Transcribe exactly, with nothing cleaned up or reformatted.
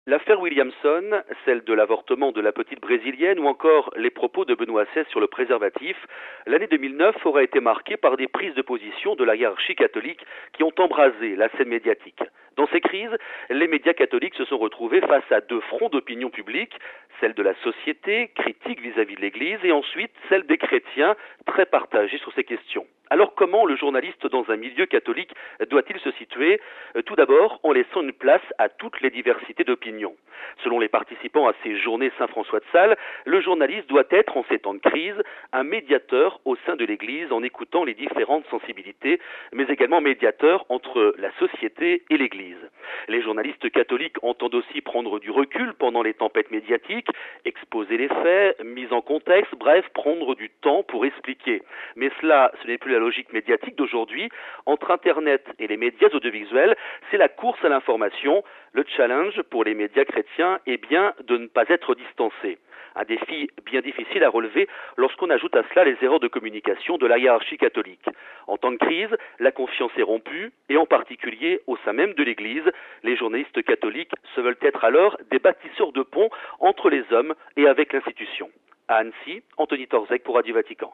L'affaire Williamson, celle de l'avortement de la petite brésilienne ou encore les propos de Benoît seize sur le préservatif, l'année deux mille neuf aura été marquée par des prises de position de la hiérarchie catholique qui ont embrasé la scène médiatique. Dans ces crises, les médias catholiques se sont retrouvés face à deux fronts d'opinion publique, celle de la société, critique vis-à-vis de l'Église, et ensuite celle des chrétiens, très partagés sur ces questions. Alors comment le journaliste dans un milieu catholique doit-il se situer? Tout d'abord en laissant une place à toutes les diversités d'opinions. Selon les participants à ces journées Saint-François de Sales, le journaliste doit être, en ces temps de crise, un médiateur au sein de l'Église en écoutant les différentes sensibilités, mais également médiateur entre la société et l'Église. Les journalistes catholiques entendent aussi prendre du recul pendant les tempêtes médiatiques, exposer les faits, mise en contexte, bref, prendre du temps pour expliquer. Mais cela, ce n'est plus la logique médiatique d'aujourd'hui. Entre Internet et les médias audiovisuels, c'est la course à l'information. Le challenge pour les médias chrétiens est bien de ne pas être distancés. Un défi bien difficile à relever lorsqu'on ajoute à cela les erreurs de communication de la hiérarchie catholique. En temps de crise, la confiance est rompue et en particulier au sein même de l'Église, les journalistes catholiques se veulent être alors des bâtisseurs de ponts entre les hommes et avec l'institution. À Annecy, Anthony Torzek pour Radio Vatican.